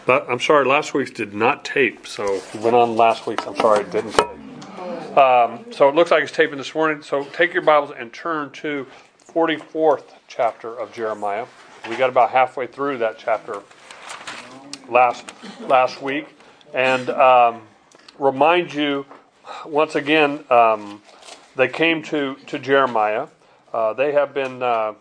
I'm sorry, last week's did not tape. So if you went on last week's, I'm sorry, it didn't tape. So it looks like it's taping this morning. So take your Bibles and turn to 44th chapter of Jeremiah. We got about halfway through that chapter last week. And remind you, once again, they came to Jeremiah. They have been...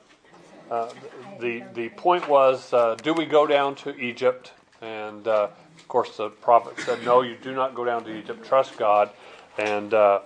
The point was, do we go down to Egypt? And of course, the prophet said, "No, you do not go down to Egypt. Trust God." And of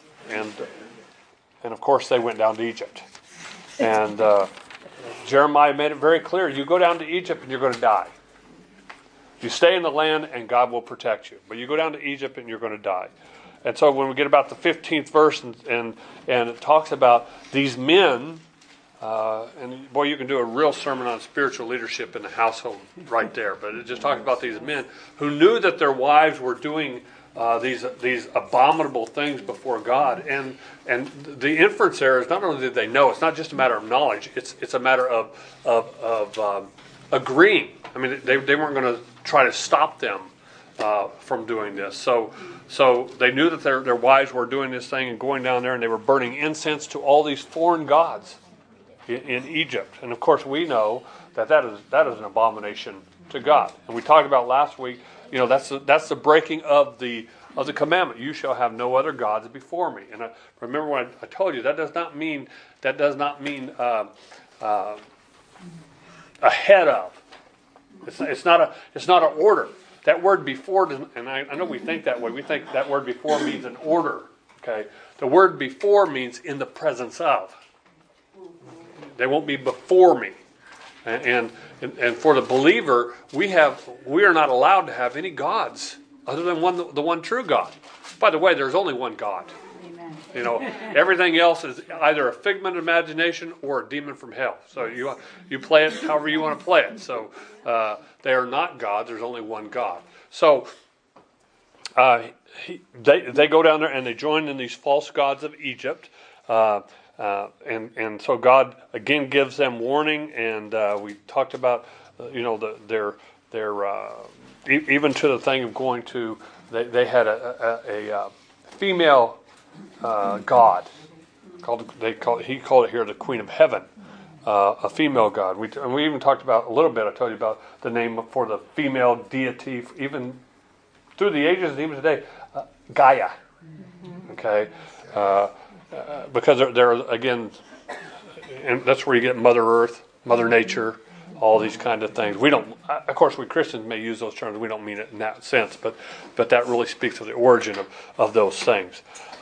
course, they went down to Egypt. And Jeremiah made it very clear: you go down to Egypt, and you're going to die. You stay in the land, and God will protect you. But you go down to Egypt, and you're going to die. And so, when we get about the 15th verse, and it talks about these men. And boy, you can do a real sermon on spiritual leadership in the household right there. But it just talks about these men who knew that their wives were doing these abominable things before God. And the inference there is not only did they know, it's not just a matter of knowledge. It's a matter of agreeing. I mean, they weren't going to try to stop them from doing this. So they knew that their wives were doing this thing and going down there, and they were burning incense to all these foreign gods in Egypt. And of course we know that is an abomination to God. And we talked about last week, that's the breaking of the commandment. You shall have no other gods before me. And remember when I told you that does not mean ahead of. It's not an order. That word before, and I know we think that way. We think that word before means an order. Okay, the word before means in the presence of. They won't be before me. And for the believer, we are not allowed to have any gods other than the one true God. By the way, there's only one God. Amen. Everything else is either a figment of imagination or a demon from hell. So you play it however you want to play it. So they are not gods. There's only one God. So they go down there and they join in these false gods of Egypt. And so God again gives them warning, and we talked about their even to the thing of going to they had a female god he called it here the Queen of Heaven, a female god. We even talked about a little bit. I told you about the name for the female deity even through the ages and even today, Gaia. Okay. Because they're again, and that's where you get Mother Earth, Mother Nature, all these kind of things. We don't, of course, we Christians may use those terms. We don't mean it in that sense, but that really speaks of the origin of those things.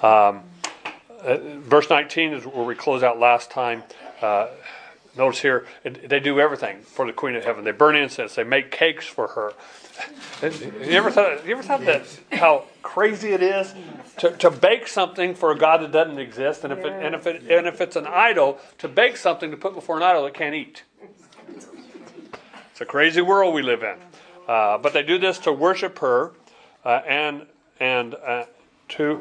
Verse 19 is where we close out last time. Notice here, they do everything for the Queen of Heaven. They burn incense. They make cakes for her. You ever thought that how crazy it is to bake something for a God that doesn't exist, and if it's an idol, to bake something to put before an idol that can't eat? It's a crazy world we live in. But they do this to worship her and to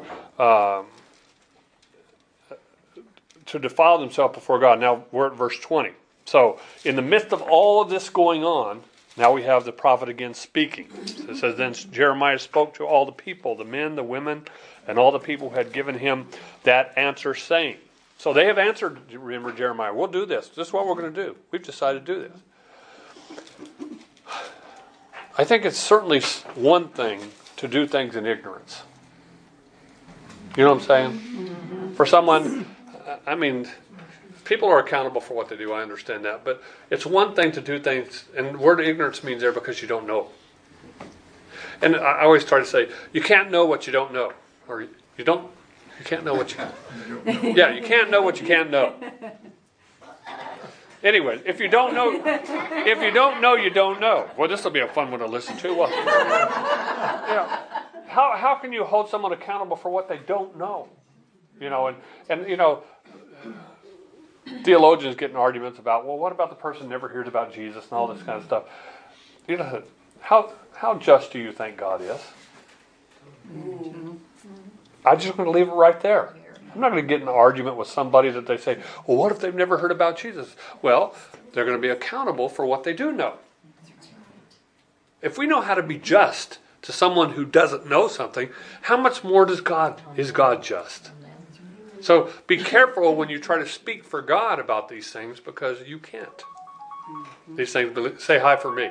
defile themselves before God. Now we're at verse 20. So in the midst of all of this going on, now we have the prophet again speaking. It says, then Jeremiah spoke to all the people, the men, the women, and all the people who had given him that answer, saying. So they have answered, remember Jeremiah, we'll do this. This is what we're going to do. We've decided to do this. I think it's certainly one thing to do things in ignorance. You know what I'm saying? For someone, I mean, people are accountable for what they do. I understand that. But it's one thing to do things, and the word ignorance means there because you don't know. And I always try to say, you can't know what you don't know. Or you can't know what you yeah, you can't know what you can't know. Anyway, if you don't know, you don't know. Well, this will be a fun one to listen to. Well, how can you hold someone accountable for what they don't know? Theologians get in arguments about, well, what about the person who never hears about Jesus and all this kind of stuff? How just do you think God is? I'm just going to leave it right there. I'm not going to get in an argument with somebody that they say, well, what if they've never heard about Jesus? Well, they're going to be accountable for what they do know. If we know how to be just to someone who doesn't know something, how much more is God just? So be careful when you try to speak for God about these things, because you can't. These things, say hi for me.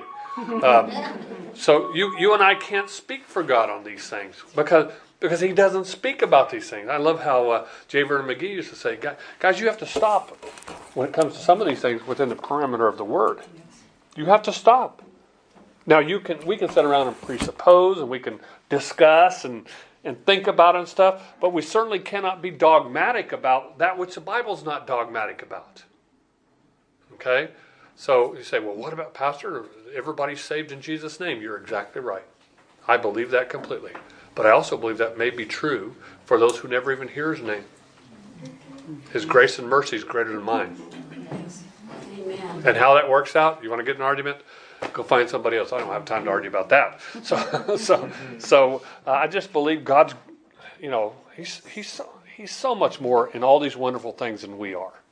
So you and I can't speak for God on these things because he doesn't speak about these things. I love how J. Vernon McGee used to say, guys, you have to stop when it comes to some of these things within the parameter of the Word. You have to stop. Now we can sit around and presuppose, and we can discuss and think about it and stuff, but we certainly cannot be dogmatic about that which the Bible's not dogmatic about. Okay? So you say, well, what about, Pastor? Everybody's saved in Jesus' name. You're exactly right. I believe that completely. But I also believe that may be true for those who never even hear his name. His grace and mercy is greater than mine. Amen. And how that works out, you want to get in an argument? Go find somebody else. I don't have time to argue about that. So I just believe God's, he's so much more in all these wonderful things than we are.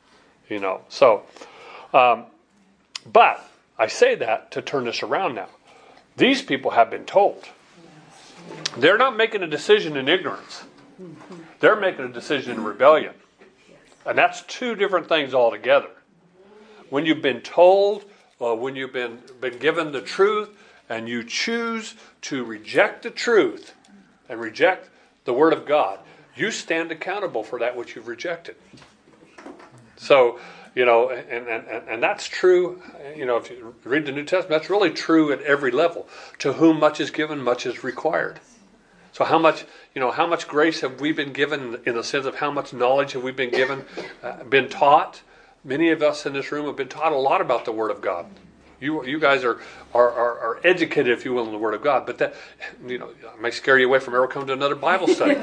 But I say that to turn this around now. These people have been told. They're not making a decision in ignorance. They're making a decision in rebellion. And that's two different things altogether. When you've been told, when you've been given the truth, and you choose to reject the truth and reject the Word of God, you stand accountable for that which you've rejected. So, and that's true, if you read the New Testament, that's really true at every level. To whom much is given, much is required. So how much grace have we been given in the sense of how much knowledge have we been given, been taught? Many of us in this room have been taught a lot about the Word of God. You guys are educated, if you will, in the Word of God. But that, may scare you away from ever coming to another Bible study.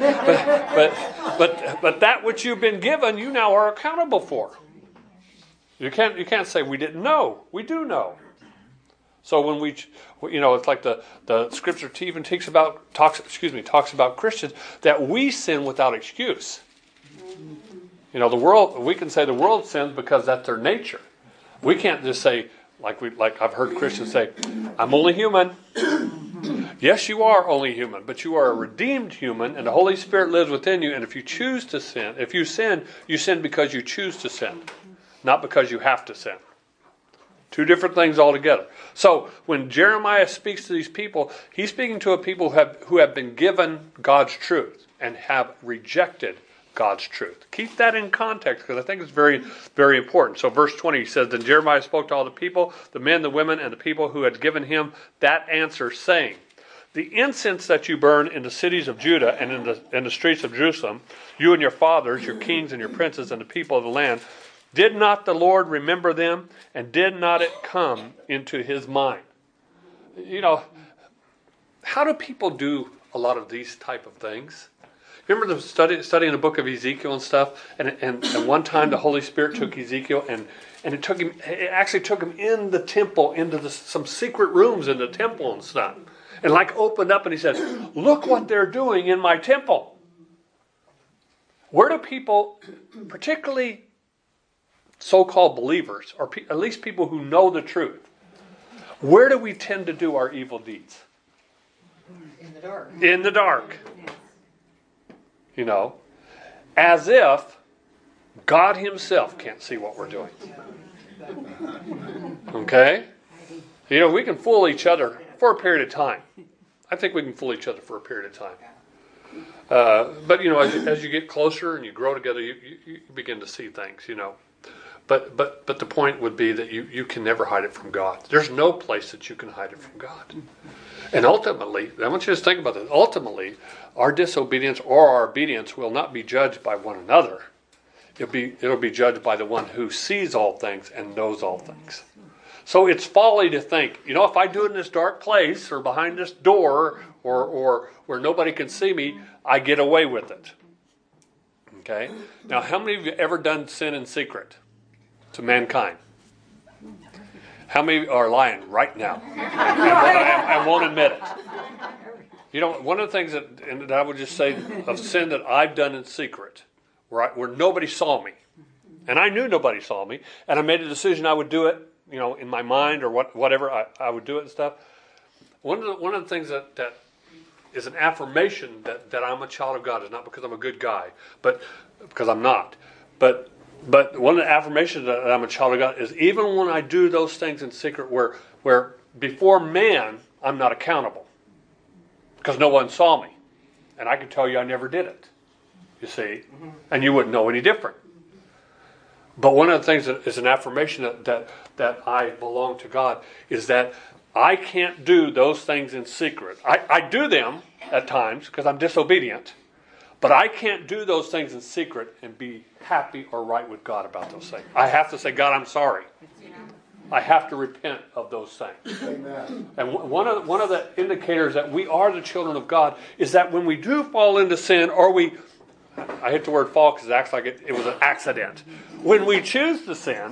but that which you've been given, you now are accountable for. You can't say we didn't know. We do know. So when it's like the Scripture even talks about Christians, that we sin without excuse. The world, we can say the world sins because that's their nature. We can't just say, like I've heard Christians say, I'm only human. Yes, you are only human, but you are a redeemed human, and the Holy Spirit lives within you. And if you choose to sin, you sin because you choose to sin, not because you have to sin. Two different things altogether. So when Jeremiah speaks to these people, he's speaking to a people who have been given God's truth and have rejected God's truth. Keep that in context, because I think it's very, very important. So verse 20 says, Then Jeremiah spoke to all the people, the men, the women, and the people who had given him that answer, saying, The incense that you burn in the cities of Judah and in the streets of Jerusalem, you and your fathers, your kings and your princes, and the people of the land, did not the Lord remember them, and did not it come into his mind? How do people do a lot of these type of things? Remember the studying the book of Ezekiel and stuff? And one time the Holy Spirit took Ezekiel and it actually took him in the temple, into some secret rooms in the temple and stuff. And opened up and he said, look what they're doing in my temple. Where do people, particularly so-called believers, or at least people who know the truth, where do we tend to do our evil deeds? In the dark. In the dark. As if God himself can't see what we're doing. Okay? We can fool each other for a period of time. I think we can fool each other for a period of time. But as you get closer and you grow together, you begin to see things, But the point would be that you can never hide it from God. There's no place that you can hide it from God. And ultimately, I want you to think about this. Ultimately, our disobedience or our obedience will not be judged by one another. It'll be judged by the one who sees all things and knows all things. So it's folly to think, if I do it in this dark place or behind this door or where nobody can see me, I get away with it. Okay? Now, how many of you ever done sin in secret to mankind? How many are lying right now and won't admit it? One of the things that I would just say of sin that I've done in secret, where nobody saw me, and I knew nobody saw me, and I made a decision I would do it, in my mind or whatever, I would do it and stuff. one of the things that is an affirmation that I'm a child of God is not because I'm a good guy, but because I'm not. But one of the affirmations that I'm a child of God is even when I do those things in secret where before man I'm not accountable because no one saw me. And I can tell you I never did it, you see, and you wouldn't know any different. But one of the things that is an affirmation that I belong to God is that I can't do those things in secret. I do them at times because I'm disobedient, but I can't do those things in secret and be happy or right with God about those things. I have to say, God, I'm sorry. I have to repent of those things. Amen. And one of the indicators that we are the children of God is that when we do fall into sin, or I hate the word fall because it acts like it was an accident. When we choose to sin,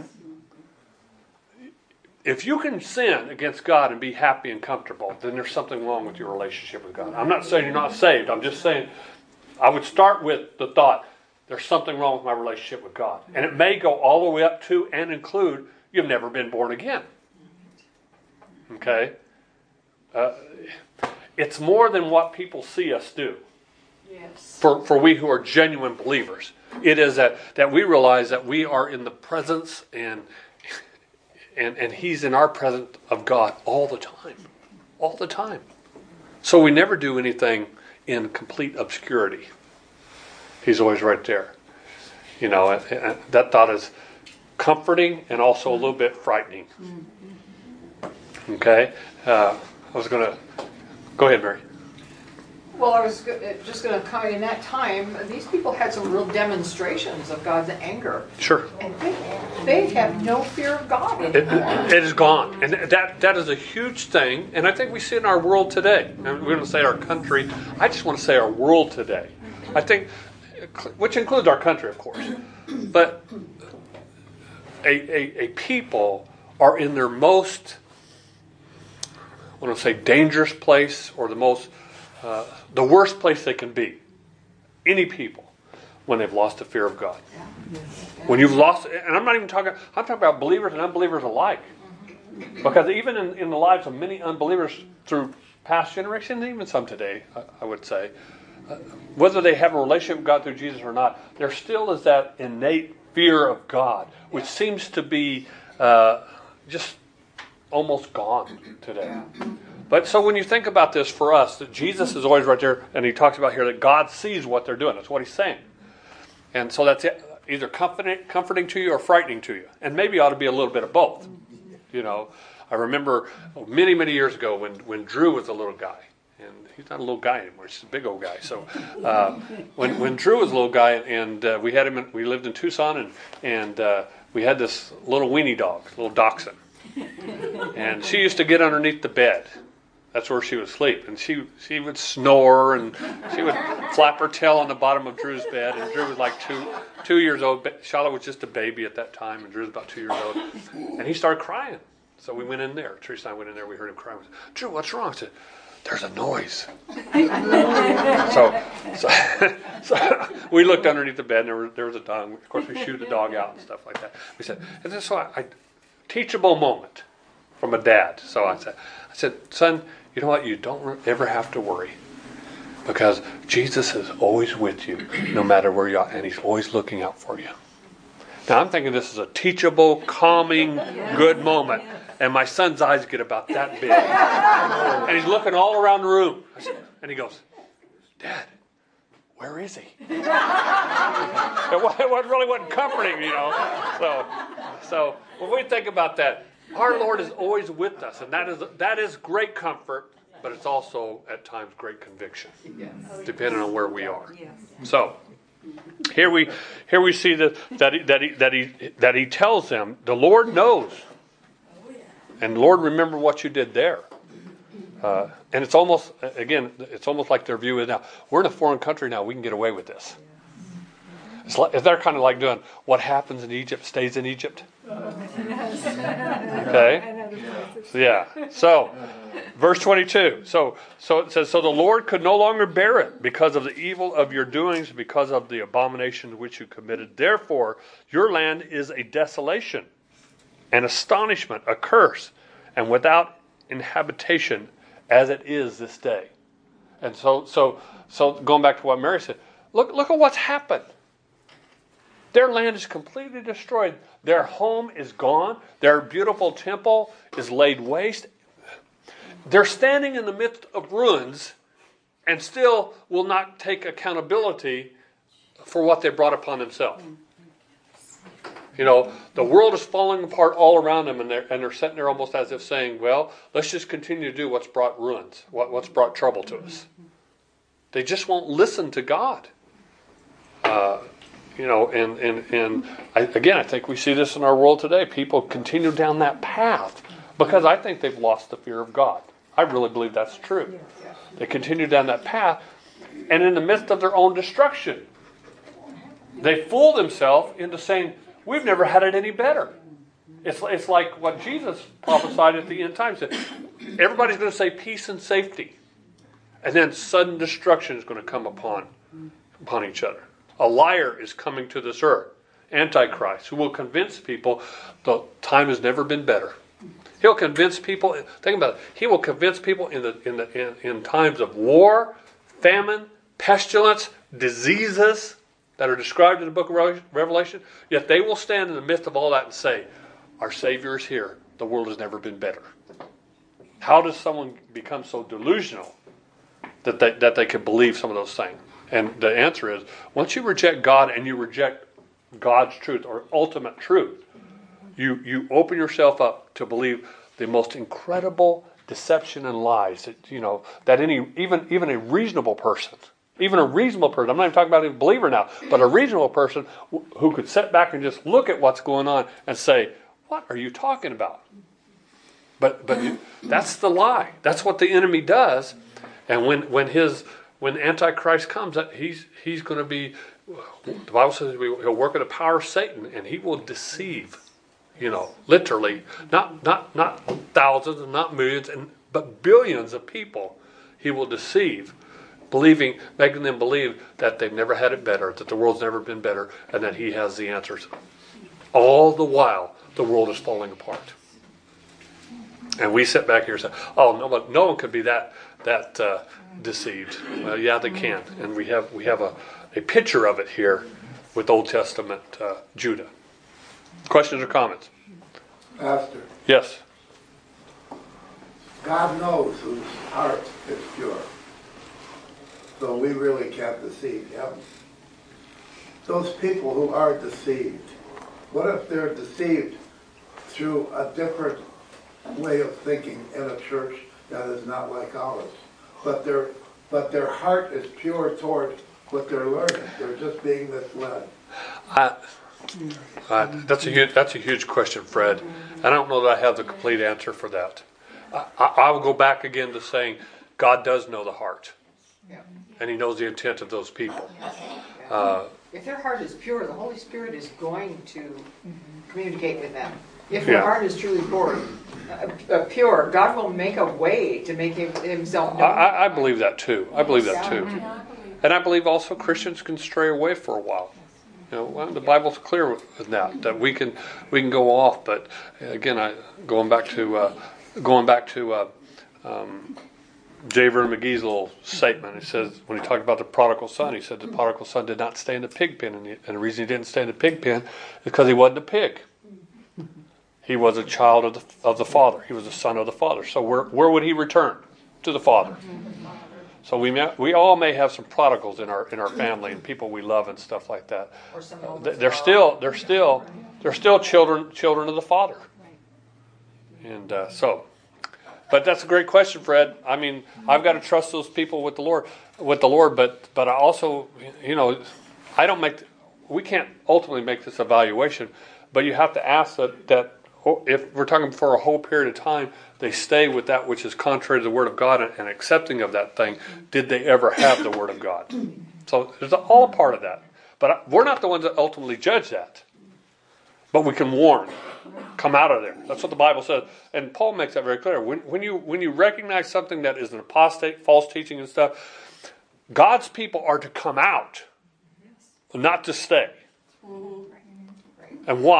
if you can sin against God and be happy and comfortable, then there's something wrong with your relationship with God. I'm not saying you're not saved. I'm just saying I would start with the thought, there's something wrong with my relationship with God. And it may go all the way up to and include you've never been born again. Okay? It's more than what people see us do. Yes. For we who are genuine believers. It is that we realize that we are in the presence and He's in our presence of God all the time. All the time. So we never do anything in complete obscurity. He's always right there. You know, and that thought is comforting and also a little bit frightening. Okay? I was going to... Go ahead, Mary. Well, I was just going to comment, in that time, these people had some real demonstrations of God's anger. Sure. And they have no fear of God anymore. It is gone. And that is a huge thing. And I think we see it in our world today. And we're going to say our country. I just want to say our world today. I think, which includes our country, of course. But a people are in their most, I want to say, dangerous place, or the worst place they can be. Any people, when they've lost the fear of God. When you've lost, and I'm talking about believers and unbelievers alike. Because even in the lives of many unbelievers through past generations, even some today, I would say, whether they have a relationship with God through Jesus or not, there still is that innate fear of God, which seems to be just almost gone today. But so when you think about this for us, that Jesus is always right there, and he talks about here that God sees what they're doing. That's what he's saying. And so that's either comforting to you or frightening to you. And maybe it ought to be a little bit of both. You know, I remember many, many years ago when Drew was a little guy. And he's not a little guy anymore. He's a big old guy. So when Drew was a little guy, and we had him, we lived in Tucson, and we had this little weenie dog, little dachshund. And she used to get underneath the bed. That's where she would sleep. And she would snore, and she would flap her tail on the bottom of Drew's bed. And Drew was like two years old. Charlotte was just a baby at that time, and Drew was about 2 years old. And he started crying. So we went in there. Teresa and I went in there. We heard him crying. We said, Drew, what's wrong? I said, there's a noise. so we looked underneath the bed, and there was a dog. Of course, we shooed the dog out and stuff like that. We said, and this is a teachable moment from a dad. So I said, son, you know what? You don't ever have to worry, because Jesus is always with you, no matter where you are, and he's always looking out for you. Now I'm thinking this is a teachable, calming, good moment. And my son's eyes get about that big. And he's looking all around the room. And he goes, Dad, where is he? It really wasn't comforting, you know. So when we think about that, our Lord is always with us. And that is great comfort, but it's also at times great conviction, depending on where we are. So here we see that he tells them, the Lord knows. And Lord, remember what you did there. And it's almost like their view is now, we're in a foreign country now, we can get away with this. They're kind of like doing, what happens in Egypt stays in Egypt. Okay? Yeah. So, verse 22. So it says, so the Lord could no longer bear it because of the evil of your doings, because of the abomination which you committed. Therefore, your land is a desolation, an astonishment, a curse, and without inhabitation, as it is this day. And so going back to what Mary said, look at what's happened. Their land is completely destroyed. Their home is gone. Their beautiful temple is laid waste. They're standing in the midst of ruins and still will not take accountability for what they brought upon themselves. You know, the world is falling apart all around them, and they're sitting there almost as if saying, well, let's just continue to do what's brought ruins, what's brought trouble to us. They just won't listen to God. You know, and I think we see this in our world today. People continue down that path because I think they've lost the fear of God. I really believe that's true. They continue down that path, and in the midst of their own destruction, they fool themselves into saying, we've never had it any better. It's like what Jesus prophesied at the end times. Everybody's going to say peace and safety. And then sudden destruction is going to come upon each other. A liar is coming to this earth, Antichrist, who will convince people the time has never been better. He'll convince people. Think about it. He will convince people in times of war, famine, pestilence, diseases that are described in the book of Revelation. Yet they will stand in the midst of all that and say, "Our Savior is here. The world has never been better." How does someone become so delusional that they can believe some of those things? And the answer is, once you reject God and you reject God's truth or ultimate truth, you open yourself up to believe the most incredible deception and lies that even a reasonable person, I'm not even talking about a believer now, but a reasonable person who could sit back and just look at what's going on and say, what are you talking about? But that's the lie. That's what the enemy does. And when Antichrist comes, he's going to be, the Bible says he'll work in the power of Satan, and he will deceive, literally, not thousands and not millions, but billions of people. He will deceive, making them believe that they've never had it better, that the world's never been better, and that he has the answers. All the while, the world is falling apart. And we sit back here and say, "Oh, no one could be that deceived." Well, yeah, they can, and we have a picture of it here with Old Testament Judah. Questions or comments? Pastor, Yes. God knows whose heart is pure, so we really can't deceive him. Those people who are deceived, what if they're deceived through a different way of thinking in a church that is not like ours? But their heart is pure toward what they're learning. They're just being misled. That's a huge question, Fred. I don't know that I have the complete answer for that. I will go back again to saying God does know the heart, and He knows the intent of those people. If their heart is pure, the Holy Spirit is going to communicate with them. If their heart is truly pure, God will make a way to make Himself known. I believe that too. And I believe also Christians can stray away for a while. The Bible's clear with that we can go off. But again, going back to J. Vernon McGee's little statement. He says, when he talked about the prodigal son, he said the prodigal son did not stay in the pig pen, and the reason he didn't stay in the pig pen is because he wasn't a pig. He was a child of the Father. He was a son of the Father. So where would he return? To the Father. So we all may have some prodigals in our family and people we love and stuff like that. They're still children of the Father. And but that's a great question, Fred. I mean, I've got to trust those people with the Lord, but I also, we can't ultimately make this evaluation, but you have to ask that if we're talking for a whole period of time, they stay with that which is contrary to the Word of God and accepting of that thing. Did they ever have the Word of God? So there's all a part of that. But we're not the ones that ultimately judge that. But we can warn. Come out of there. That's what the Bible says. And Paul makes that very clear. When you recognize something that is an apostate, false teaching and stuff, God's people are to come out, not to stay. And why?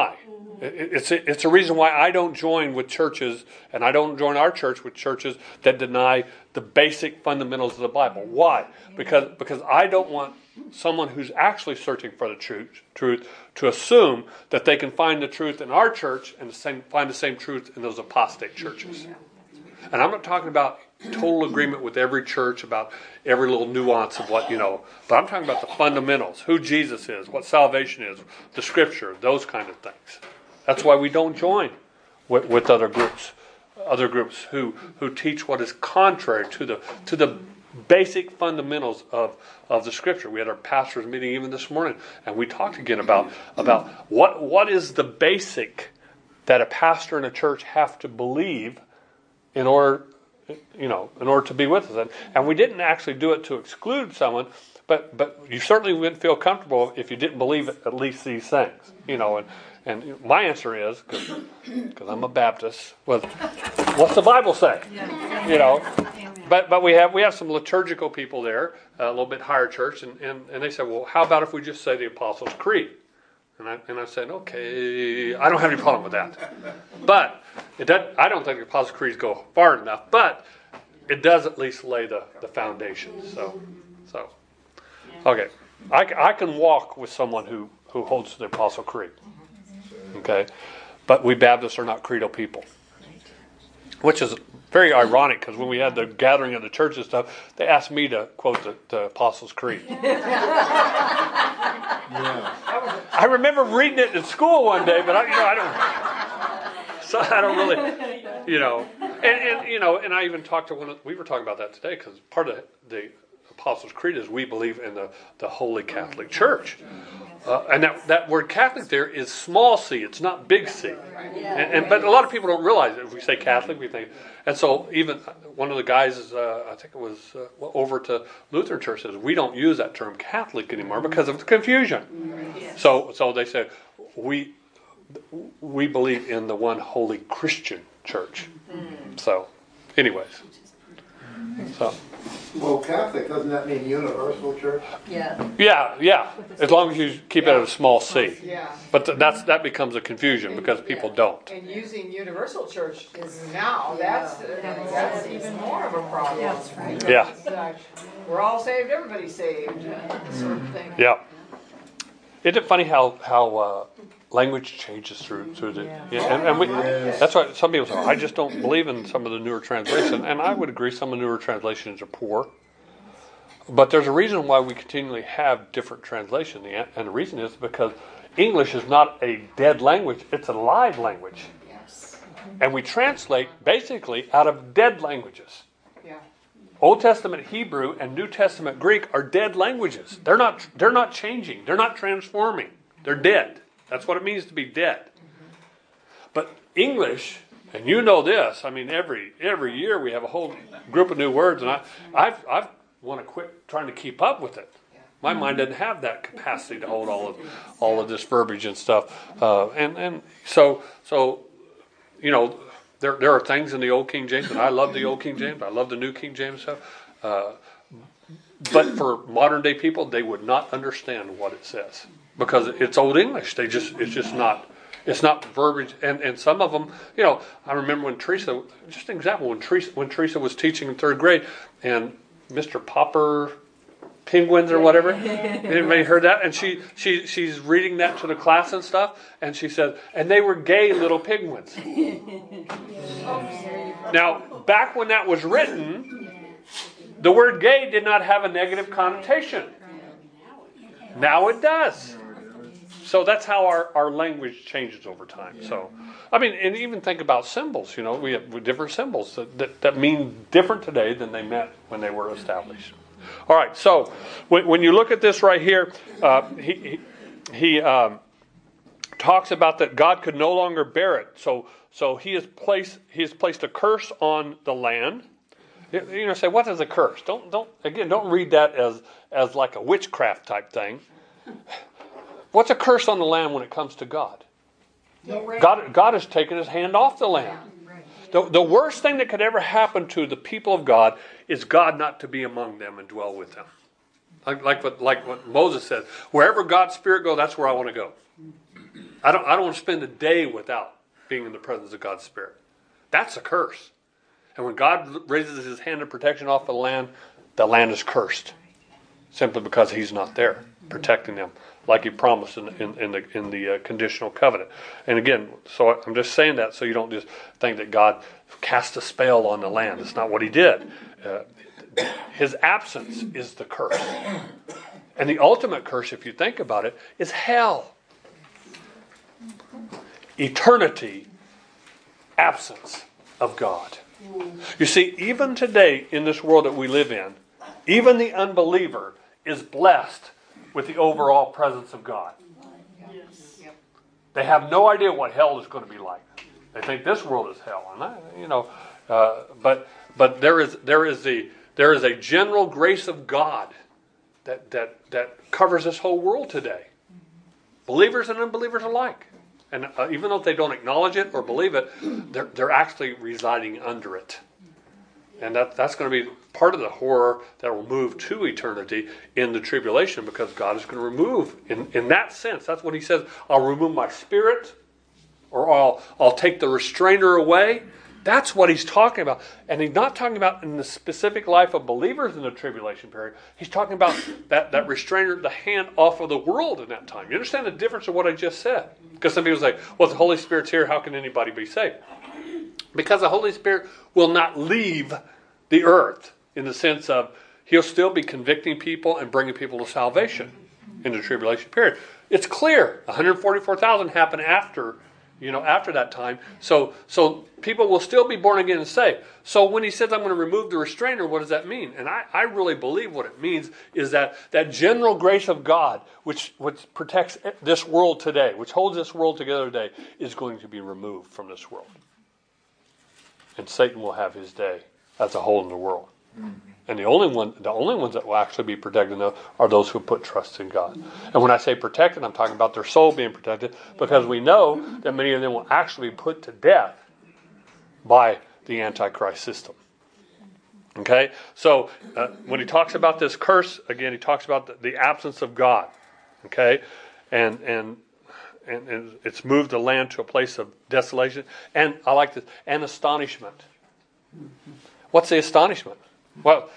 It's a reason why I don't join with churches, and I don't join our church with churches that deny the basic fundamentals of the Bible. Why? Because I don't want someone who's actually searching for the truth to assume that they can find the truth in our church and find the same truth in those apostate churches. And I'm not talking about total agreement with every church about every little nuance of what, but I'm talking about the fundamentals, who Jesus is, what salvation is, the scripture, those kind of things. That's why we don't join with other groups who teach what is contrary to the basic fundamentals of the scripture. We had our pastors meeting even this morning, and we talked again about what is the basic that a pastor in a church have to believe in order to be with us. And we didn't actually do it to exclude someone, but you certainly wouldn't feel comfortable if you didn't believe at least these things, And my answer is, because I'm a Baptist, well, what's the Bible say? But we have some liturgical people there, a little bit higher church, and they said, well, how about if we just say the Apostles' Creed? And I said, okay, I don't have any problem with that. But I don't think the Apostles' Creeds go far enough, but it does at least lay the foundation. So okay, I can walk with someone who holds to the Apostles' Creed. Okay, but we Baptists are not creedal people, which is very ironic because when we had the gathering of the church and stuff, they asked me to quote the Apostles' Creed. I remember reading it in school one day, but I don't really, and I even talked to we were talking about that today because part of the Apostles' Creed is we believe in the Holy Catholic Church. And that word Catholic there is small c, it's not big C. But a lot of people don't realize it. If we say Catholic, we think. And so even one of the guys, I think it was over to Lutheran Church, says we don't use that term Catholic anymore because of the confusion. So they said we believe in the one holy Christian church. So, anyways. So. Well, Catholic, doesn't that mean universal church? Yeah. As long as you keep it at a small c. Yeah. But that becomes a confusion because people don't. And using universal church is now, that's even more of a problem. That's right. Yeah. It's like, we're all saved, everybody's saved, sort of thing. Yeah. Isn't it funny how language changes through the that's why some people say, I just don't believe in some of the newer translations, and I would agree some of the newer translations are poor. But there's a reason why we continually have different translations, and the reason is because English is not a dead language, it's a live language. Yes. And we translate basically out of dead languages. Yeah. Old Testament Hebrew and New Testament Greek are dead languages. They're not changing. They're not transforming. They're dead. That's what it means to be dead. But English, and you know this, I mean every year we have a whole group of new words, and I want to quit trying to keep up with it. My mind doesn't have that capacity to hold all of this verbiage and stuff. And so there are things in the Old King James, and I love the Old King James. I love the New King James stuff. But for modern day people, they would not understand what it says because it's Old English. It's not verbiage. And some of them, I remember when Teresa, just an example, when Teresa was teaching in third grade, and Mr. Popper penguins or whatever. Anybody heard that? And she's reading that to the class and stuff, and she said, and they were gay little penguins. Now, back when that was written, the word gay did not have a negative connotation. Now it does. So that's how our language changes over time. So, I mean, and even think about symbols. We have different symbols that mean different today than they meant when they were established. All right, so when you look at this right here, he talks about that God could no longer bear it. So he has placed a curse on the land. Say, what is a curse? Don't read that as like a witchcraft type thing. What's a curse on the land when it comes to God? God has taken his hand off the land. The worst thing that could ever happen to the people of God is God not to be among them and dwell with them. Like what Moses said, wherever God's Spirit goes, that's where I want to go. I don't want to spend a day without being in the presence of God's Spirit. That's a curse. And when God raises his hand of protection off the land is cursed. Simply because he's not there protecting them like he promised in the conditional covenant. And again, so I'm just saying that so you don't just think that God cast a spell on the land. That's not what he did. His absence is the curse. And the ultimate curse, if you think about it, is hell. Eternity, absence of God. You see, even today in this world that we live in, even the unbeliever is blessed with the overall presence of God. They have no idea what hell is going to be like. They think this world is hell, and but there is a general grace of God that covers this whole world today, believers and unbelievers alike. And even though they don't acknowledge it or believe it, they're actually residing under it. And that's going to be part of the horror that will move to eternity in the tribulation, because God is going to remove, in that sense, that's what he says, I'll remove my spirit, or I'll take the restrainer away. That's what he's talking about. And he's not talking about in the specific life of believers in the tribulation period. He's talking about that restrainer, the hand off of the world in that time. You understand the difference of what I just said? Because some people say, well, if the Holy Spirit's here, how can anybody be saved? Because the Holy Spirit will not leave the earth in the sense of he'll still be convicting people and bringing people to salvation in the tribulation period. It's clear. 144,000 happened after that time. So people will still be born again and saved. So when he says, I'm going to remove the restrainer, what does that mean? And I really believe what it means is that general grace of God, which protects this world today, which holds this world together today, is going to be removed from this world. And Satan will have his day as a whole in the world. And the only ones that will actually be protected are those who put trust in God. And when I say protected, I'm talking about their soul being protected, because we know that many of them will actually be put to death by the Antichrist system. Okay? So when he talks about this curse, again, he talks about the absence of God. Okay? And it's moved the land to a place of desolation. And I like this, and astonishment. What's the astonishment? Well,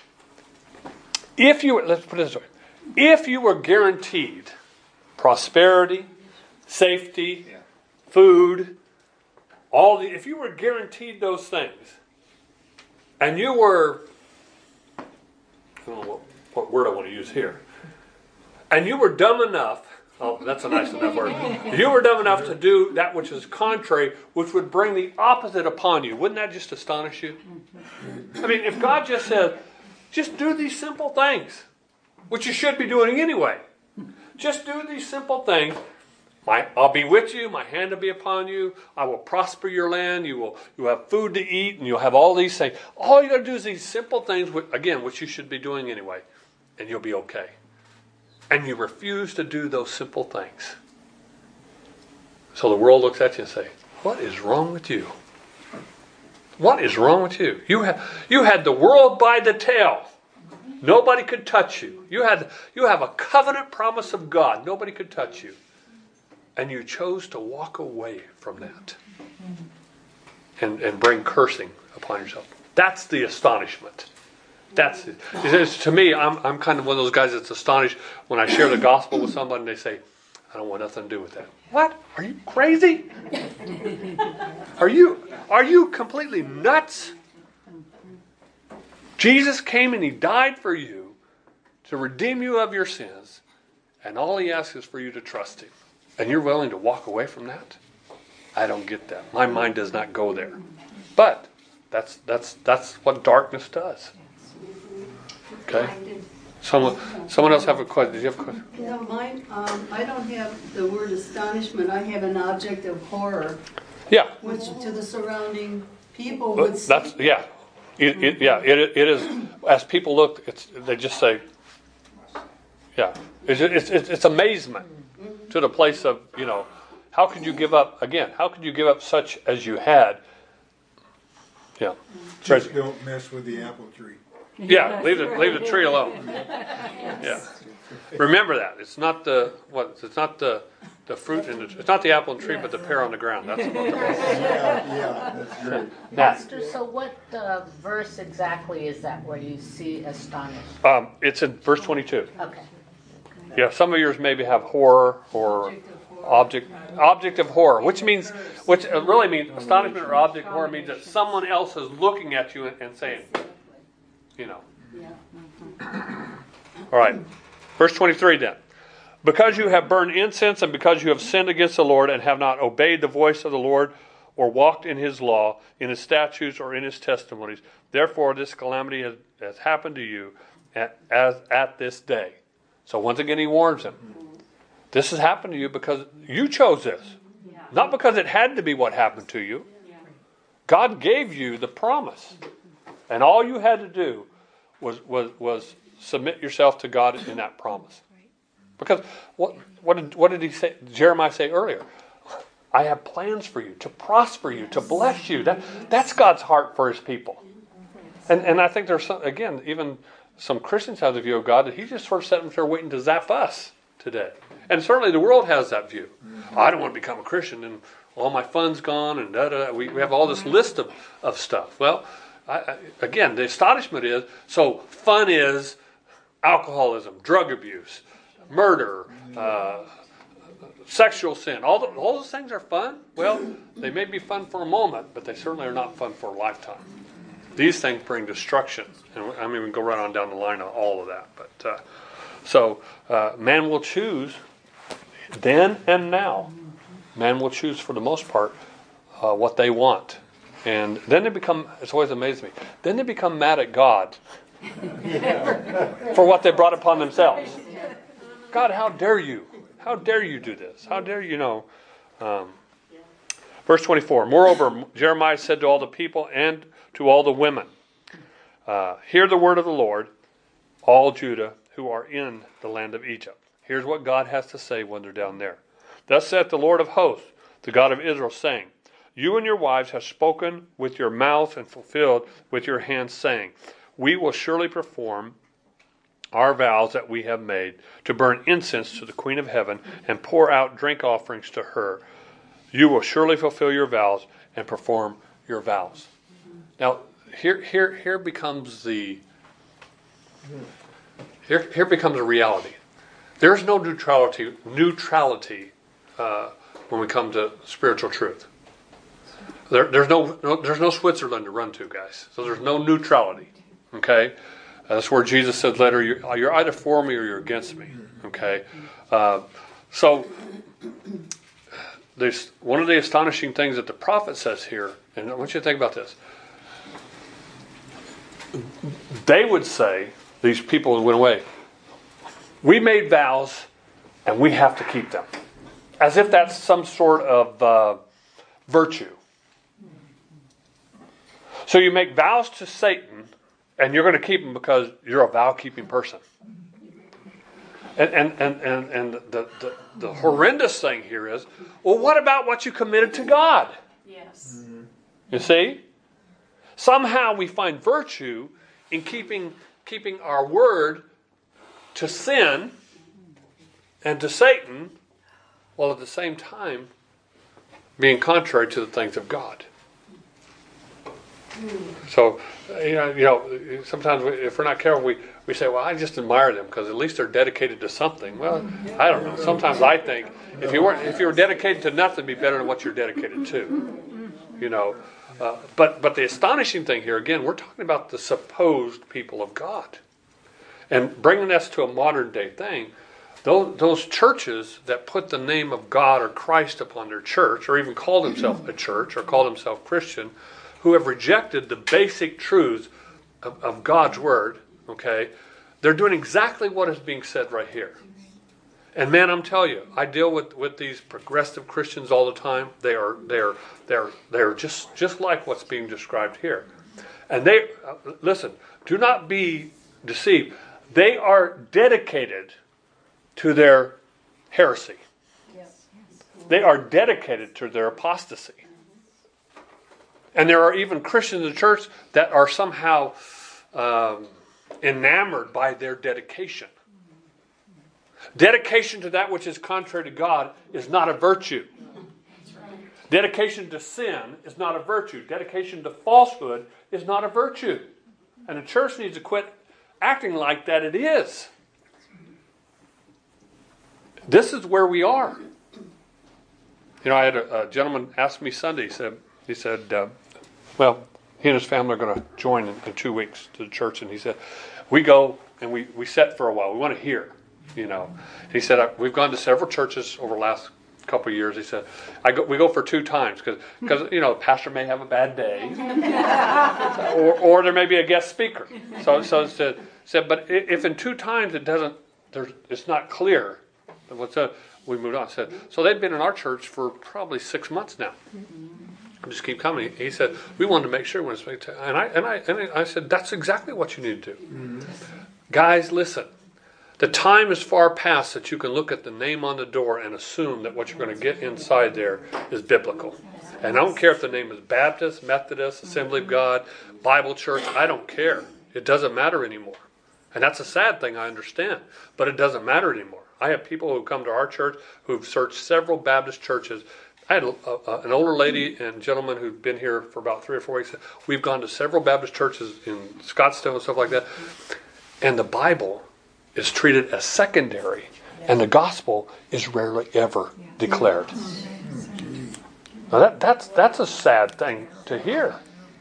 let's put it this way. If you were guaranteed prosperity, safety, food, if you were guaranteed those things, and you were, I don't know what word I want to use here, and you were dumb enough, that's a nice enough word, you were dumb enough to do that which is contrary, which would bring the opposite upon you, wouldn't that just astonish you? I mean, if God just said, just do these simple things, which you should be doing anyway. Just do these simple things. I'll be with you. My hand will be upon you. I will prosper your land. You have food to eat, and you'll have all these things. All you got to do is these simple things, which you should be doing anyway, and you'll be okay. And you refuse to do those simple things. So the world looks at you and say, what is wrong with you? What is wrong with you? You had the world by the tail. Nobody could touch you. You have a covenant promise of God. Nobody could touch you. And you chose to walk away from that. And bring cursing upon yourself. That's the astonishment. That's it. To me, I'm kind of one of those guys that's astonished when I share the gospel with somebody and they say, I don't want nothing to do with that. What? Are you crazy? Are you completely nuts? Jesus came and he died for you to redeem you of your sins, and all he asks is for you to trust him. And you're willing to walk away from that? I don't get that. My mind does not go there. But that's what darkness does. Okay? Someone else have a question? Did you have a question? No, mine. I don't have the word astonishment. I have an object of horror. Yeah. Which to the surrounding people would see. That's It is. As people look, they just say, yeah. It's amazement to the place of how could you give up again? How could you give up such as you had? Yeah. Just don't mess with the apple tree. Yeah, leave the tree alone. Yeah. Remember that. It's not the the fruit in it's not the apple and tree, but the pear on the ground. That's about the Yeah, that's great. Pastor, so what verse exactly is that where you see astonished? It's in verse 22. Okay. Yeah, some of yours maybe have horror or object of horror, which really means astonishment or object of horror means that someone else is looking at you and saying, you know. All right, verse 23 then. Because you have burned incense and because you have sinned against the Lord and have not obeyed the voice of the Lord or walked in his law, in his statutes, or in his testimonies, therefore this calamity has happened to you at this day. So once again he warns them. This has happened to you because you chose this. Not because it had to be what happened to you. God gave you the promise. And all you had to do was submit yourself to God in that promise. Because what did he say? Jeremiah say earlier? I have plans for you, to prosper you, to bless you. That's God's heart for his people. And I think there's even some Christians have the view of God that he's just sort of sitting there waiting to zap us today. And certainly the world has that view. I don't want to become a Christian and all my fun's gone and da-da-da. We have all this list of stuff. Well, again, the astonishment is, so fun is alcoholism, drug abuse, murder, sexual sin. All those things are fun. Well, they may be fun for a moment, but they certainly are not fun for a lifetime. These things bring destruction. And I mean, we can go right on down the line on all of that. But so man will choose then and now. Man will choose for the most part what they want. And then it's always amazed me, then they become mad at God for what they brought upon themselves. God, how dare you? How dare you do this? How dare you know? Verse 24, moreover, Jeremiah said to all the people and to all the women, hear the word of the Lord, all Judah who are in the land of Egypt. Here's what God has to say when they're down there. Thus saith the Lord of hosts, the God of Israel, saying, you and your wives have spoken with your mouth and fulfilled with your hands, saying, we will surely perform our vows that we have made to burn incense to the Queen of Heaven and pour out drink offerings to her. You will surely fulfill your vows and perform your vows. Now, here becomes the reality. There's no neutrality when we come to spiritual truth. There's no Switzerland to run to, guys. So there's no neutrality. Okay, that's where Jesus said later, "You're either for me or you're against me." Okay, so there's one of the astonishing things that the prophet says here, and I want you to think about this. They would say, these people who went away, we made vows and we have to keep them. As if that's some sort of virtue. So you make vows to Satan and you're going to keep them because you're a vow-keeping person. And the horrendous thing here is, well, what about what you committed to God? Yes. You see? Somehow we find virtue in keeping our word to sin and to Satan, while at the same time being contrary to the things of God. So, sometimes if we're not careful, we say, well, I just admire them because at least they're dedicated to something. Well, I don't know. Sometimes I think if you were dedicated to nothing, it'd be better than what you're dedicated to. But the astonishing thing here, again, we're talking about the supposed people of God. And bringing us to a modern day thing, those churches that put the name of God or Christ upon their church, or even call themselves a church, or call themselves Christian, who have rejected the basic truths of God's Word, okay, they're doing exactly what is being said right here. And man, I'm telling you, I deal with these progressive Christians all the time. They're just like what's being described here. And listen, do not be deceived. They are dedicated to their heresy. They are dedicated to their apostasy. And there are even Christians in the church that are somehow enamored by their dedication. Dedication to that which is contrary to God is not a virtue. Dedication to sin is not a virtue. Dedication to falsehood is not a virtue. And the church needs to quit acting like that it is. This is where we are. You know, I had a gentleman ask me Sunday, he said, well, he and his family are going to join in 2 weeks to the church. And he said, we go and we sit for a while. We want to hear, you know. He said, we've gone to several churches over the last couple of years. He said, we go for 2 times because you know, the pastor may have a bad day, or there may be a guest speaker. So it said, but if in 2 times it's not clear, we moved on. Said, so they've been in our church for probably 6 months now. Just keep coming. He said, we wanted to make sure when speak to, and I said, that's exactly what you need to do. Guys, listen. The time is far past that you can look at the name on the door and assume that what you're going to get inside there is biblical. And I don't care if the name is Baptist, Methodist, Assembly of God, Bible Church. I don't care. It doesn't matter anymore. And that's a sad thing, I understand. But it doesn't matter anymore. I have people who come to our church who've searched several Baptist churches. I had an older lady and gentleman who'd been here for about 3 or 4 weeks. We've gone to several Baptist churches in Scottsdale and stuff like that. And the Bible is treated as secondary, and the gospel is rarely ever declared. Now that's a sad thing to hear.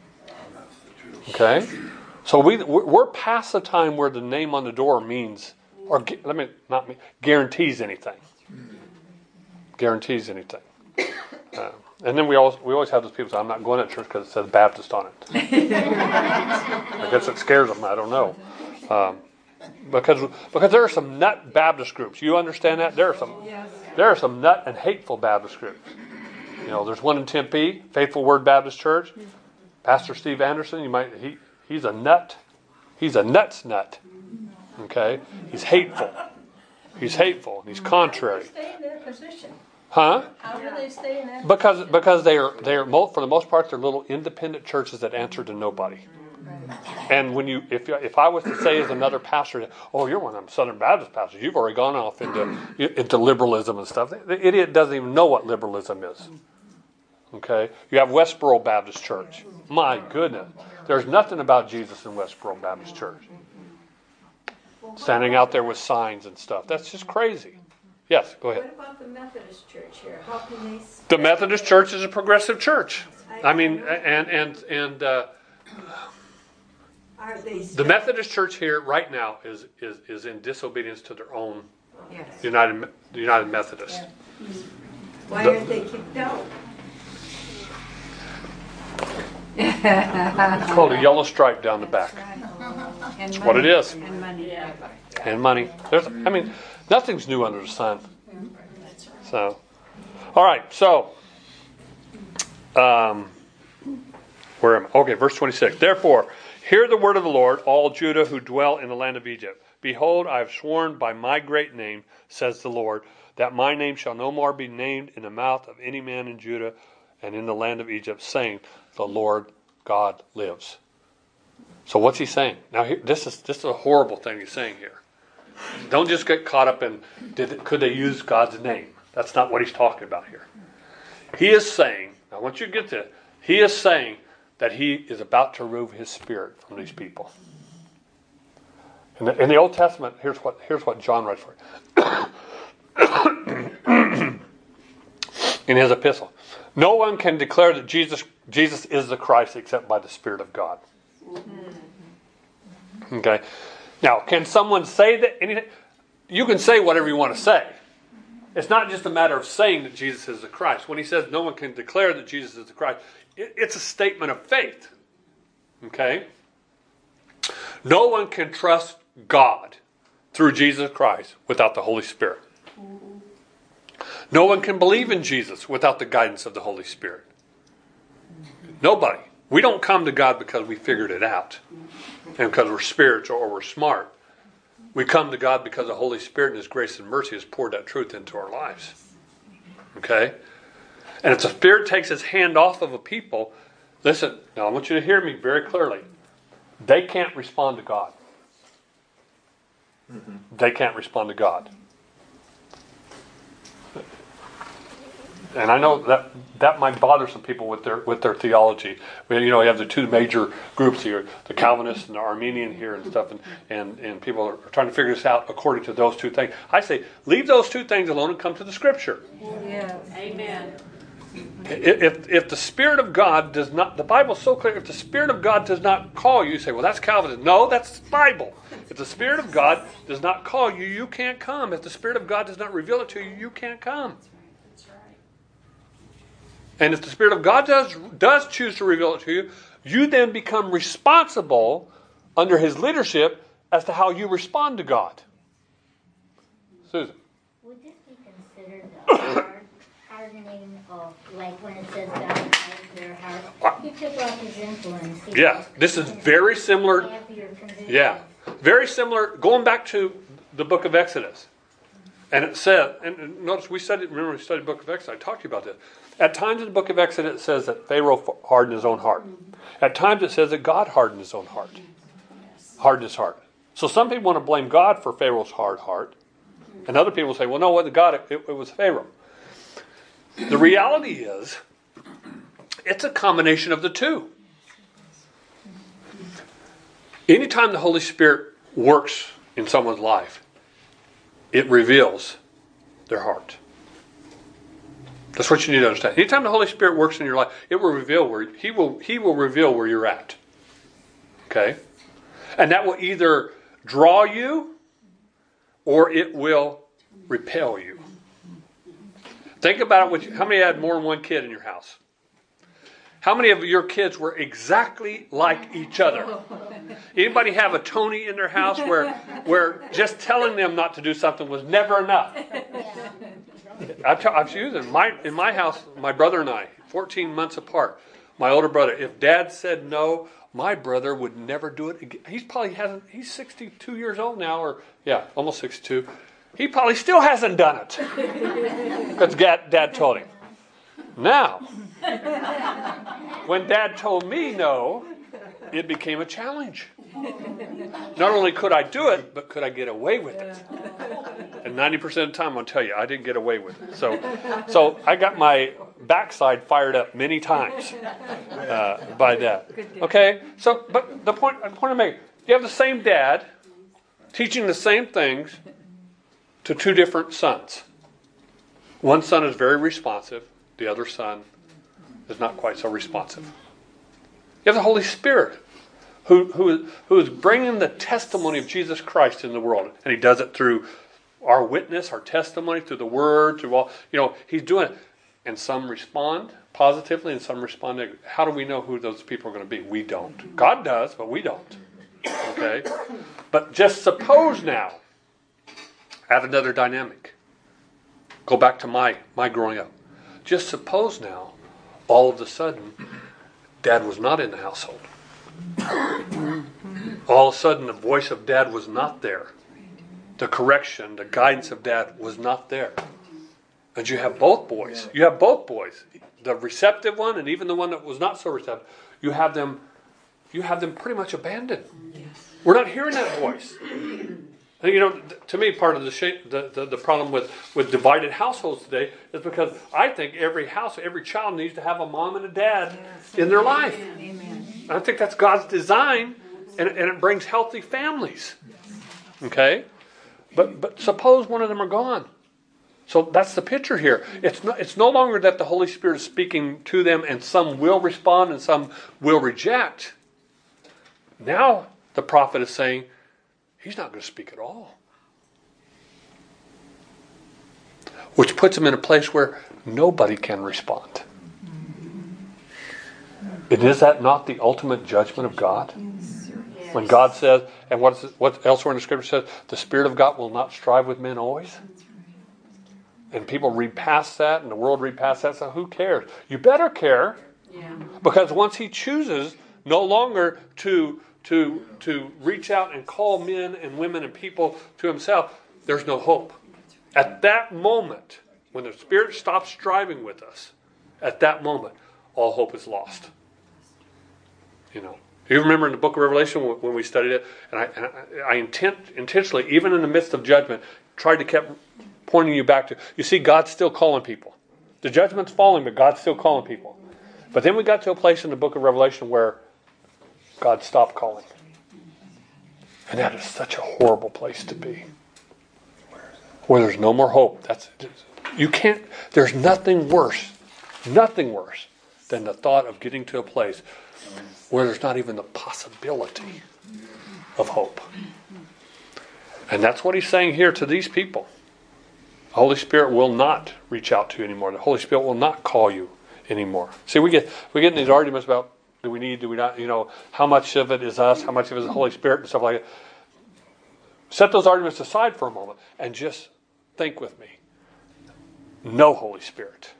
Okay, so we're past the time where the name on the door means, or guarantees anything. Guarantees anything. And then we always have those people say, I'm not going to church because it says Baptist on it. I guess it scares them. I don't know. Because there are some nut Baptist groups. You understand that? There are some nut and hateful Baptist groups. You know, there's one in Tempe, Faithful Word Baptist Church. Pastor Steve Anderson, he's a nut. He's a nuts nut. Okay? He's hateful. He's hateful and he's contrary. How do they stay in their position? Huh? How do they stay in that Because they are for the most part, they're little independent churches that answer to nobody. And when if I was to say as another pastor, oh, you're one of them Southern Baptist pastors, you've already gone off into liberalism and stuff. The idiot doesn't even know what liberalism is. Okay? You have Westboro Baptist Church. My goodness. There's nothing about Jesus in Westboro Baptist Church. Standing out there with signs and stuff. That's just crazy. Yes, go ahead. What about the Methodist Church here? How can they? The Methodist Church is a progressive church. I mean, the Methodist Church here right now is in disobedience to their own United Methodist. Why aren't they kicked out? It's called a yellow stripe down the back. That's what it is. And money. And money. Nothing's new under the sun. So, all right. So, where am I? Okay, verse 26. Therefore, hear the word of the Lord, all Judah who dwell in the land of Egypt. Behold, I have sworn by my great name, says the Lord, that my name shall no more be named in the mouth of any man in Judah and in the land of Egypt, saying, the Lord God lives. So what's he saying? Now, this is a horrible thing he's saying here. Don't just get caught up in, could they use God's name? That's not what he's talking about here. He is saying, I want you to get this, he is saying that he is about to remove his spirit from these people. In the Old Testament, here's what John writes for you. In his epistle. No one can declare that Jesus is the Christ except by the Spirit of God. Okay. Now, can someone say that anything? You can say whatever you want to say. It's not just a matter of saying that Jesus is the Christ. When he says no one can declare that Jesus is the Christ, it's a statement of faith. Okay? No one can trust God through Jesus Christ without the Holy Spirit. No one can believe in Jesus without the guidance of the Holy Spirit. Nobody. We don't come to God because we figured it out and because we're spiritual or we're smart. We come to God because the Holy Spirit in His grace and mercy has poured that truth into our lives. Okay? And if the Spirit takes His hand off of a people, listen, now I want you to hear me very clearly. They can't respond to God. They can't respond to God. And I know that might bother some people with their theology. I mean, you know, you have the two major groups here, the Calvinist and the Arminian here and stuff, and people are trying to figure this out according to those two things. I say, leave those two things alone and come to the Scripture. Yeah. Amen. If the Spirit of God does not, the Bible's so clear, if the Spirit of God does not call you, you say, well, that's Calvinism. No, that's the Bible. If the Spirit of God does not call you, you can't come. If the Spirit of God does not reveal it to you, you can't come. And if the Spirit of God does choose to reveal it to you, you then become responsible under His leadership as to how you respond to God. Susan. Would this be considered hardening of, like when it says God hardened their heart? He took off His influence. Yeah, this is very similar. Yeah, very similar. Going back to the book of Exodus. And it said, and notice we studied the book of Exodus, I talked to you about this. At times in the book of Exodus it says that Pharaoh hardened his own heart. At times it says that God hardened his own heart. Hardened his heart. So some people want to blame God for Pharaoh's hard heart. And other people say, well, no, it wasn't God, it was Pharaoh. The reality is, it's a combination of the two. Anytime the Holy Spirit works in someone's life, it reveals their heart. That's what you need to understand. Anytime the Holy Spirit works in your life, it will reveal where He will reveal where you're at. Okay? And that will either draw you or it will repel you. Think about it. How many had more than one kid in your house? How many of your kids were exactly like each other? Anybody have a Tony in their house where just telling them not to do something was never enough? I've used it. In my house, my brother and I, 14 months apart, my older brother, if Dad said no, my brother would never do it again. He's 62 years old now, almost 62. He probably still hasn't done it. Because Dad told him. Now, when Dad told me no, it became a challenge. Not only could I do it, but could I get away with it? And 90% of the time, I'll tell you, I didn't get away with it. So I got my backside fired up many times by that. Okay? So, but the point I'm making, you have the same dad teaching the same things to two different sons. One son is very responsive. The other son is not quite so responsive. You have the Holy Spirit who is bringing the testimony of Jesus Christ in the world. And He does it through our witness, our testimony, through the Word, through all, He's doing it. And some respond positively and some respond negatively. How do we know who those people are going to be? We don't. God does, but we don't. Okay? But just suppose now, add another dynamic. Go back to my growing up. Just suppose now, all of a sudden, Dad was not in the household. All of a sudden, the voice of Dad was not there. The correction, the guidance of Dad was not there. And you have both boys. You have both boys. The receptive one and even the one that was not so receptive. You have them pretty much abandoned. We're not hearing that voice. And to me, part of the problem with divided households today is because I think every child needs to have a mom and a dad in their life. Amen. I think that's God's design, and it brings healthy families. Okay, but suppose one of them are gone. So that's the picture here. It's no longer that the Holy Spirit is speaking to them, and some will respond and some will reject. Now the prophet is saying, He's not going to speak at all. Which puts him in a place where nobody can respond. And is that not the ultimate judgment of God? Yes. When God says, and what elsewhere in the Scripture says, the Spirit of God will not strive with men always? And people read past that, and the world read past that, so who cares? You better care. Yeah. Because once He chooses no longer to reach out and call men and women and people to Himself, there's no hope. At that moment, when the Spirit stops striving with us, at that moment, all hope is lost. You remember in the book of Revelation when we studied it, and I intentionally, even in the midst of judgment, tried to keep pointing you back to, you see, God's still calling people. The judgment's falling, but God's still calling people. But then we got to a place in the book of Revelation where God stopped calling. And that is such a horrible place to be. Where there's no more hope. There's nothing worse than the thought of getting to a place where there's not even the possibility of hope. And that's what he's saying here to these people. The Holy Spirit will not reach out to you anymore. The Holy Spirit will not call you anymore. See, we get in these arguments about do we not, how much of it is us, how much of it is the Holy Spirit and stuff like that. Set those arguments aside for a moment and just think with me. No Holy Spirit.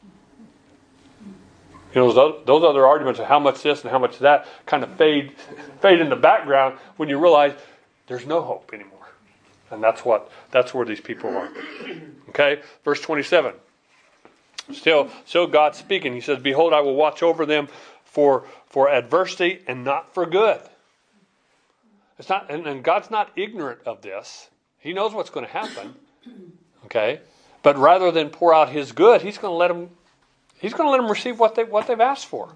Those other arguments of how much this and how much that kind of fade in the background when you realize there's no hope anymore. And that's where these people are. Okay, verse 27. Still God speaking. He says, "Behold, I will watch over them for adversity and not for good." It's not, and God's not ignorant of this. He knows what's going to happen. Okay, but rather than pour out His good, He's going to let them. He's going to let them receive what they've asked for.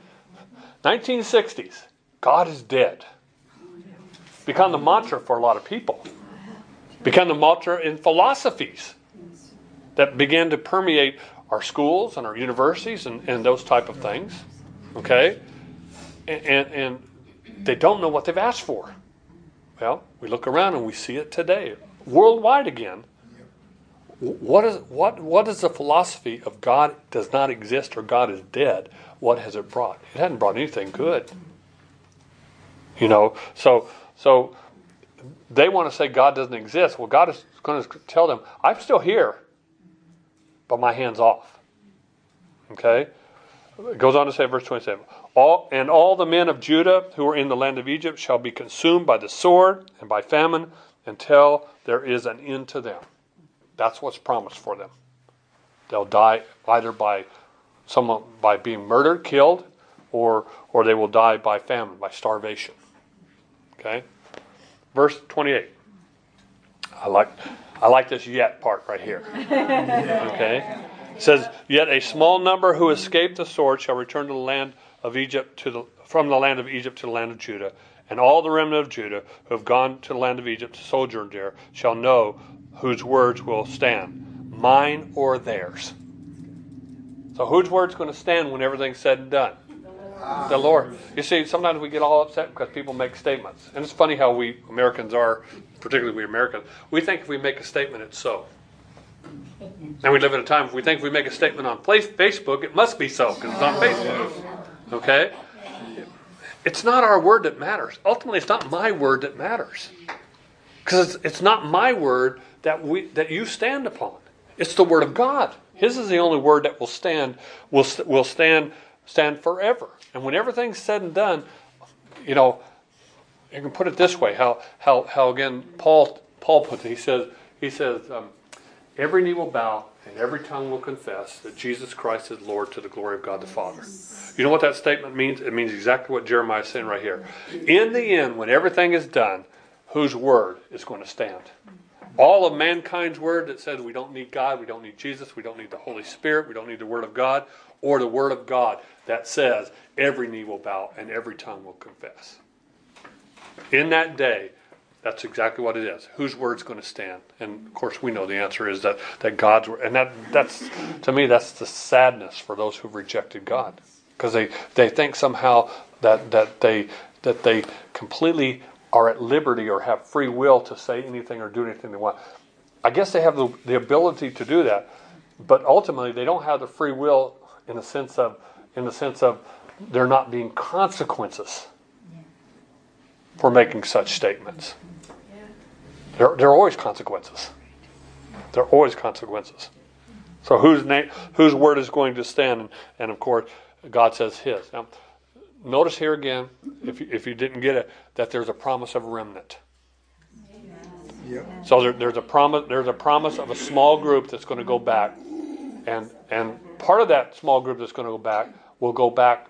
1960s, God is dead. Become the mantra for a lot of people. Become the mantra in philosophies that began to permeate our schools and our universities and those type of things. Okay? And they don't know what they've asked for. Well, we look around and we see it today. Worldwide again. What is the philosophy of God does not exist or God is dead? What has it brought? It hasn't brought anything good. So they want to say God doesn't exist. Well, God is going to tell them, I'm still here, but my hand's off. Okay? It goes on to say, verse 27, all the men of Judah who are in the land of Egypt shall be consumed by the sword and by famine until there is an end to them. That's what's promised for them. They'll die either by being murdered, killed, or they will die by famine, by starvation. Okay? Verse 28. I like this yet part right here. Okay? It says, "Yet a small number who escape the sword shall return to the land of Egypt from the land of Egypt to the land of Judah, and all the remnant of Judah who have gone to the land of Egypt to sojourn there shall know whose words will stand, mine or theirs." So whose word's going to stand when everything's said and done? The Lord. You see, sometimes we get all upset because people make statements. And it's funny how we Americans are, particularly we Americans, we think if we make a statement, it's so. And we live in a time, if we think if we make a statement on Facebook, it must be so because it's on Facebook. Okay? It's not our word that matters. Ultimately, it's not my word that matters. Because it's not my word that you stand upon. It's the word of God. His is the only word that will stand forever. And when everything's said and done, you can put it this way. How again Paul puts it. He says, every knee will bow and every tongue will confess that Jesus Christ is Lord to the glory of God the Father. You know what that statement means? It means exactly what Jeremiah is saying right here. In the end, when everything is done, whose word is going to stand? All of mankind's word that says we don't need God, we don't need Jesus, we don't need the Holy Spirit, we don't need the Word of God, or the Word of God that says every knee will bow and every tongue will confess. In that day, that's exactly what it is. Whose word's going to stand? And of course, we know the answer is that God's word. And that's to me, that's the sadness for those who've rejected God, because they think somehow that they completely are at liberty or have free will to say anything or do anything they want. I guess they have the ability to do that, but ultimately they don't have the free will in the sense of there not being consequences for making such statements. There are always consequences. There are always consequences. So whose word is going to stand? And of course, God says His. Now, notice here again, if you didn't get it, that there's a promise of a remnant. Yep. So there's a promise of a small group that's going to go back, and part of that small group that's going to go back will go back.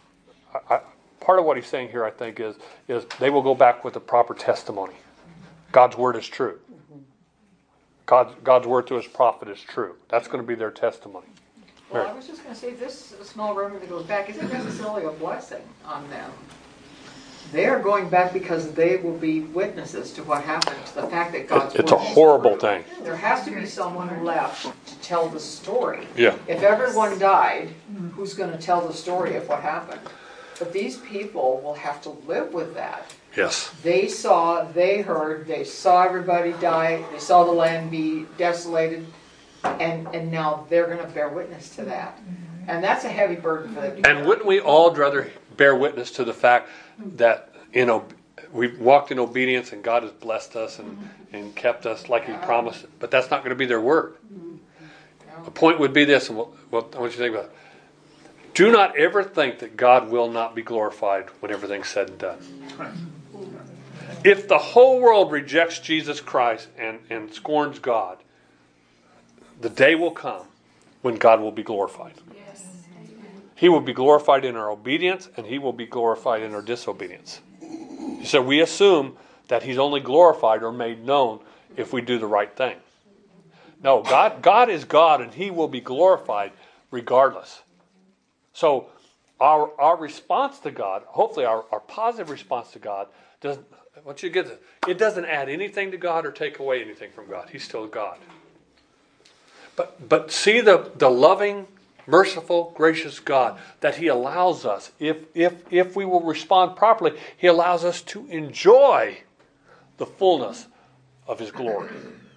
Part of what he's saying here, I think, is they will go back with the proper testimony. God's word is true. God's word to His prophet is true. That's going to be their testimony. Well, I was just going to say, this small remnant that goes back isn't necessarily a blessing on them. They are going back because they will be witnesses to what happened, to the fact that God's It's a word is horrible true. thing. There has to be someone left to tell the story. Yeah. If everyone died, who's going to tell the story of what happened? But these people will have to live with that. Yes. They saw, they heard, they saw everybody die, they saw the land be desolated, and now they're going to bear witness to that. And that's a heavy burden for them to And wouldn't we all rather bear witness to the fact that, we've walked in obedience and God has blessed us and kept us like He promised, but that's not going to be their word. The point would be this, and I want you to think about it. Do not ever think that God will not be glorified when everything's said and done. If the whole world rejects Jesus Christ and scorns God, the day will come when God will be glorified. He will be glorified in our obedience, and He will be glorified in our disobedience. So we assume that He's only glorified or made known if we do the right thing. No, God is God, and He will be glorified regardless. So our response to God, hopefully our positive response to God, once you get it doesn't add anything to God or take away anything from God. He's still God. But see the loving, merciful, gracious God that He allows us, if we will respond properly, He allows us to enjoy the fullness of His glory.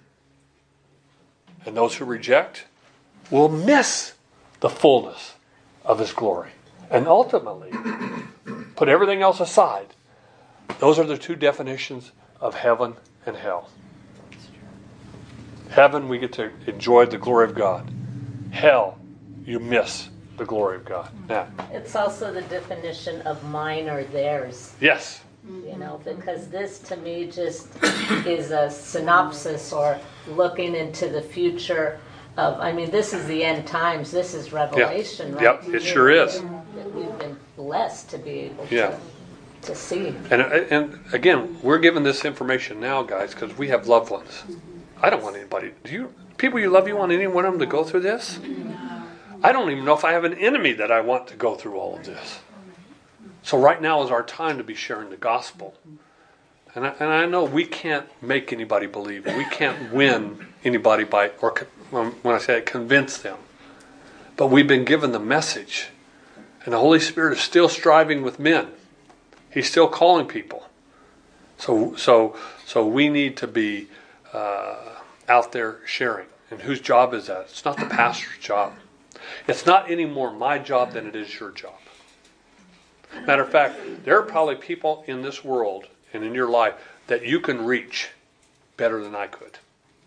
And those who reject will miss the fullness of His glory. And ultimately, put everything else aside, those are the two definitions of heaven and hell. Heaven, we get to enjoy the glory of God. Hell, you miss the glory of God. Now, It's also the definition of mine or theirs. yes. Because this to me just is a synopsis or looking into the future of, this is the end times. This is Revelation, right? Yep, it sure is. That we've been blessed to be able Yeah. to see. And again, we're given this information now, guys, because we have loved ones. I don't want anybody. People you love, you want any one of them to go through this? I don't even know if I have an enemy that I want to go through all of this. So right now is our time to be sharing the gospel. And I know we can't make anybody believe. We can't win anybody when I say it, convince them. But we've been given the message. And the Holy Spirit is still striving with men. He's still calling people. So we need to be out there sharing. And whose job is that? It's not the pastor's job. It's not any more my job than it is your job. Matter of fact, there are probably people in this world and in your life that you can reach better than I could.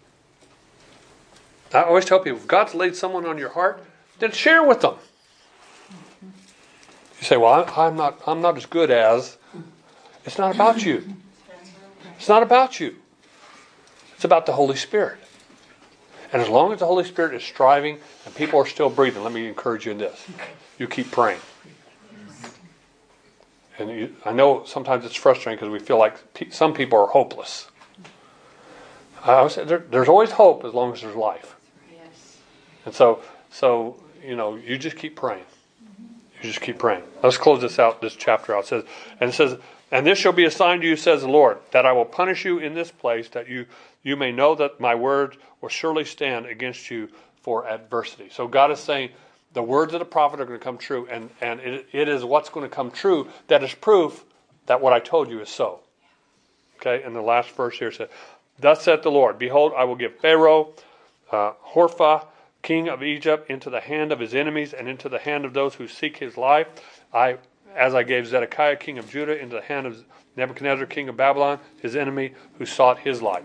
I always tell people, if God's laid someone on your heart, then share with them. You say, well, I'm not as good as. It's not about you. It's not about you. It's about the Holy Spirit. And as long as the Holy Spirit is striving and people are still breathing, let me encourage you in this. You keep praying. And I know sometimes it's frustrating because we feel like some people are hopeless. I always say there's always hope as long as there's life. Yes. And so you just keep praying. You just keep praying. Let's close this chapter out. It says, and this shall be a sign to you, says the Lord, that I will punish you in this place, that you may know that my word will surely stand against you for adversity. So God is saying the words of the prophet are going to come true, and it is what's going to come true that is proof that what I told you is so. Okay, and the last verse here says, thus saith the Lord, behold, I will give Pharaoh, Horpha, king of Egypt, into the hand of his enemies and into the hand of those who seek his life. As I gave Zedekiah, king of Judah, into the hand of Nebuchadnezzar, king of Babylon, his enemy, who sought his life.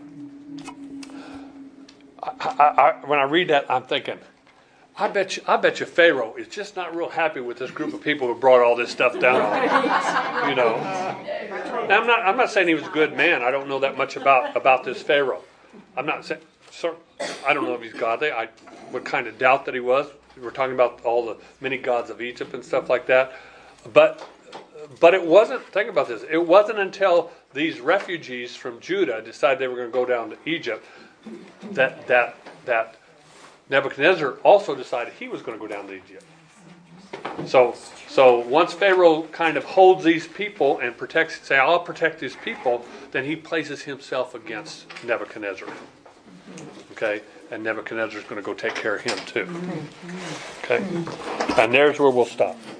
When I read that, I'm thinking, I bet you Pharaoh is just not real happy with this group of people who brought all this stuff down on him. Now, I'm not saying he was a good man. I don't know that much about this Pharaoh. I'm not saying. I don't know if he's godly. I would kind of doubt that he was. We're talking about all the many gods of Egypt and stuff like that. But it wasn't. Think about this. It wasn't until these refugees from Judah decided they were going to go down to Egypt that Nebuchadnezzar also decided he was going to go down to Egypt. So once Pharaoh kind of holds these people and say, I'll protect these people, then he places himself against Nebuchadnezzar. Okay? And Nebuchadnezzar is going to go take care of him too. Okay? And there's where we'll stop.